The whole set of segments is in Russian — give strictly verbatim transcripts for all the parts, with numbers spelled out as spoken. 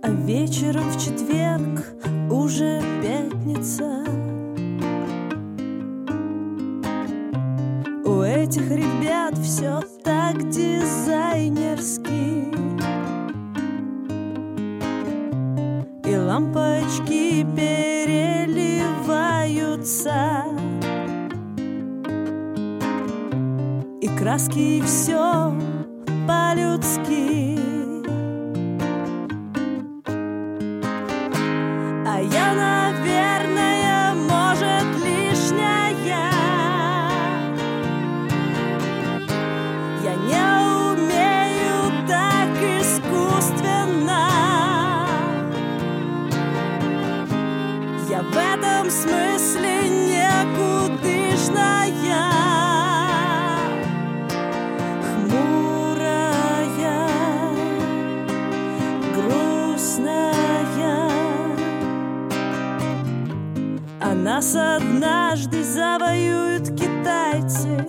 А вечером в четверг уже пятница. У этих ребят все так дизайнерски, и лампочки переливаются, и краски, и все по-людски. А я, наверное, может, лишняя. Я не умею так искусственно. Я в этом смысле никудышная, хмурая, грустная. А нас однажды завоюют китайцы.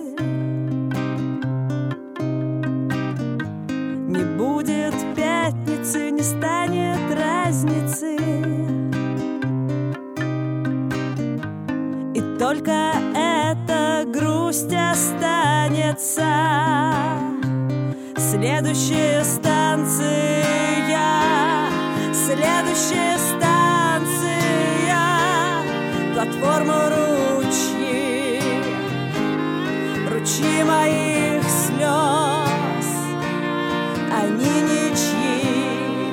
Не будет пятницы, не станет разницы. И только эта грусть останется. Следующая станция, следующая станция, платформа ручьи, ручьи моих слез, они ничьи.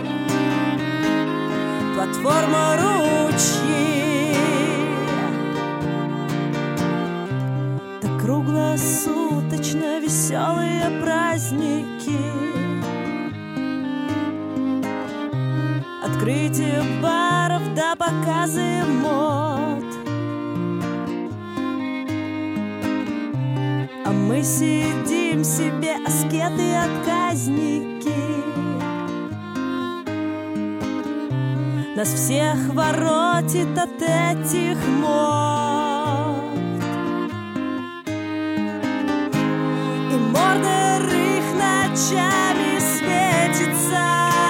Платформа ручьи, так круглосуточно веселые праздники. Открытие баров да показы мод. А мы сидим себе, аскеты-отказники. Нас всех воротит от этих мод. И мордор их ночами светится,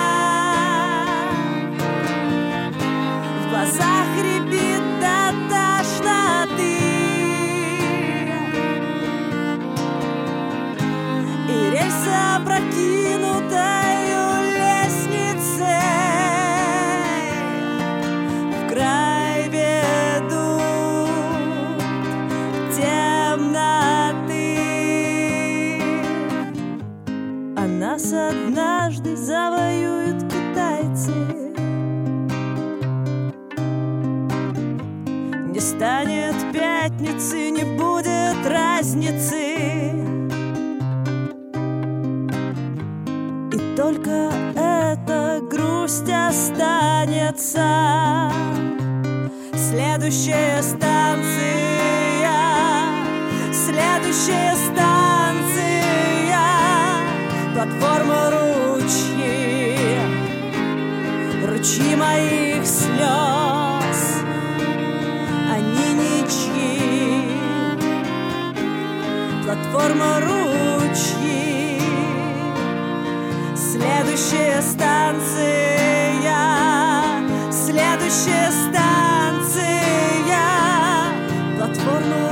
в глазах рябит до тошноты, и рельса опрокинутою лестницей в край ведут темноты. А нас однажды завоюют китайцы. Не станет пятницы, не будет разницы. И только эта грусть останется. Следующая станция, следующая станция, платформа ручьи, ручьи моих слез, они ничьи. Платформа ручьи, следующая станция, следующая станция, платформа